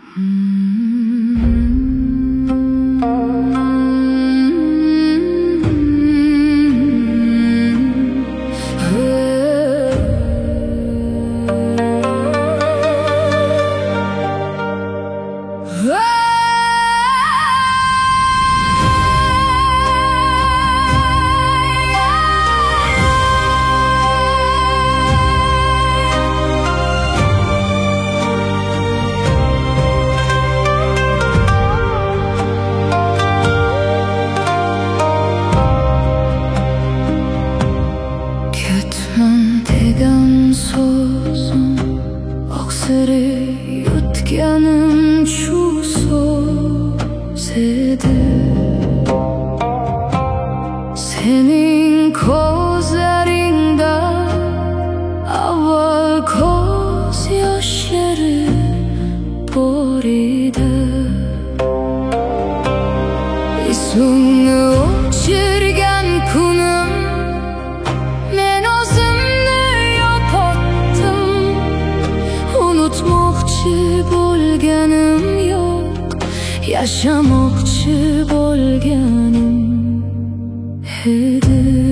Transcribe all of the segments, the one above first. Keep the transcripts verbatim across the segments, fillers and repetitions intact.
so'zim oqsirib yutganim shu so'z edi. Sening ko'zlaringda avval ko'z yoshlari bor edi. Ismingni o'chirgan kunim men o'zimni yo'qotdim. Unutmoqchi bo'lganim yo'q, yashamoqchi bo'lganim edi.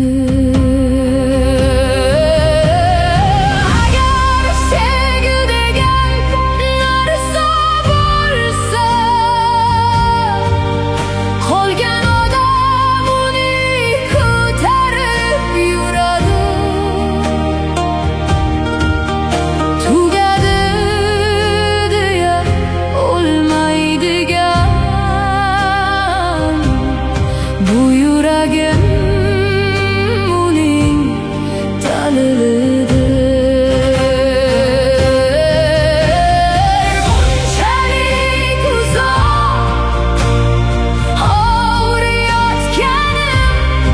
Bu yuragim uning dalilidir. Bunchalik uzoq og'riyotganim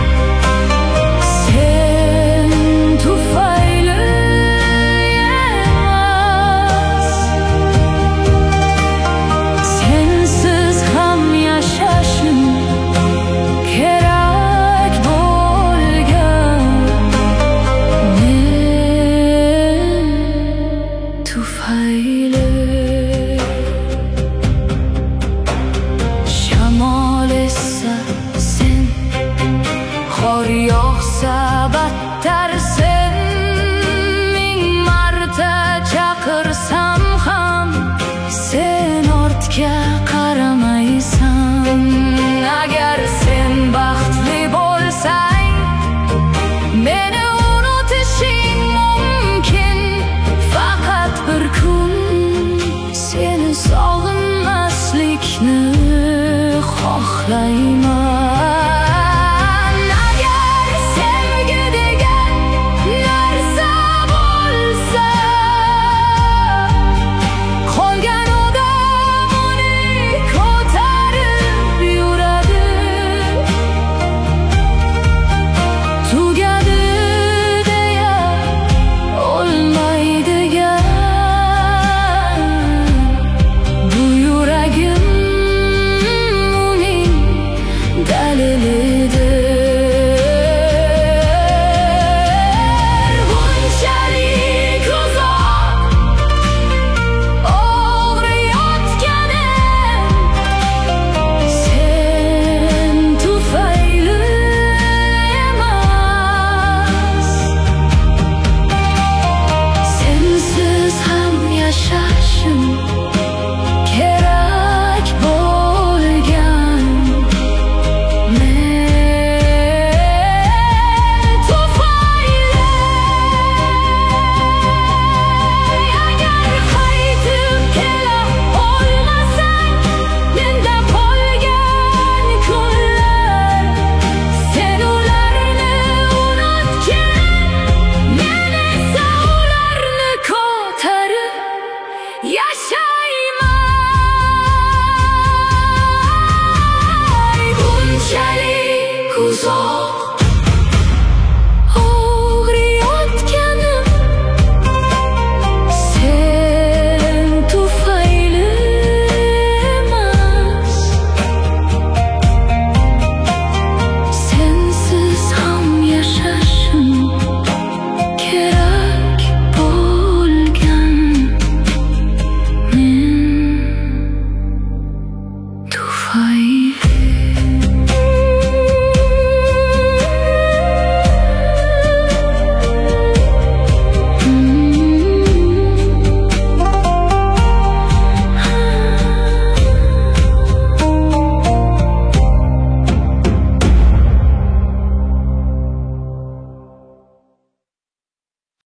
sen tufayli emas. Sensiz ham yashashim kerak bo'lgan men tufayli. Shamol essa sen, qor yog'sa battar sen, ming marta chaqirsam ham sen ortga qaramaysan. Agar sen baxtli bo'lsang meni unutishing mumkin. Faqat bir kun seni sog'inmaslikni xohlayman.